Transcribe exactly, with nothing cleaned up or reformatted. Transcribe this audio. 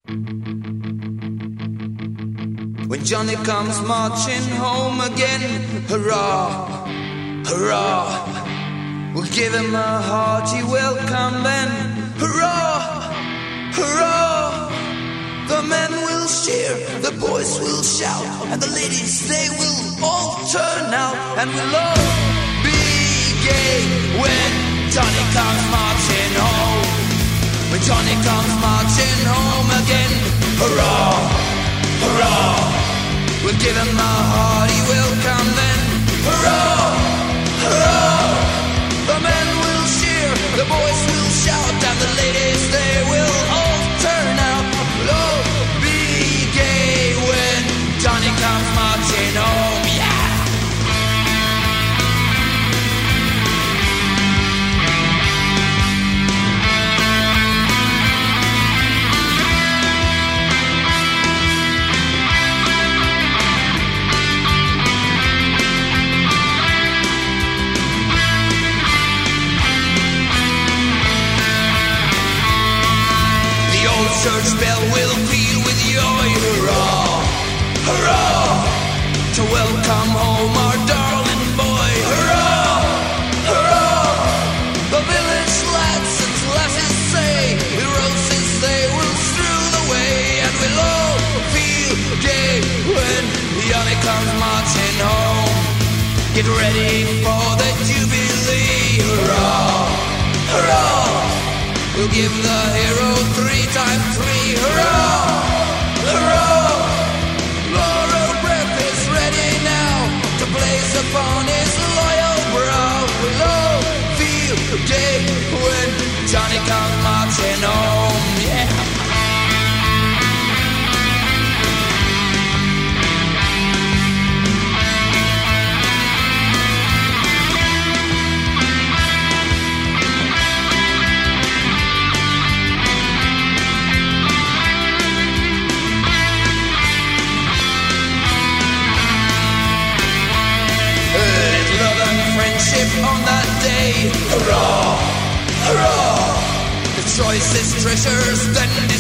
When Johnny comes marching home again, hurrah, hurrah, we'll give him a hearty welcome then, hurrah, hurrah. The men will cheer, the boys will shout, and the ladies, they will all turn out, and we'll all be gay when Johnny comes marching home. When Johnny comes marching home again, hurrah, hurrah, we'll give him a hearty welcome then, hurrah, hurrah. The men will cheer, the boys will shout, and the ladies, they will all turn out. We'll all be gay when Johnny comes marching home, yeah. Church bell will peal with joy, hurrah, hurrah, to welcome home our darling boy, hurrah, hurrah. The village lads and lasses say, the roses they will strew the way, and we'll all feel gay when Johnny comes marching home. Get ready for the jubilee, hurrah, hurrah. We'll give the hero three times three, hurrah, hurrah. Laurel breath is ready now to blaze upon his loyal brow. We'll all feel gay when Johnny comes marching home, yeah. Friendship on that day, hurrah, hurrah. The choicest treasures then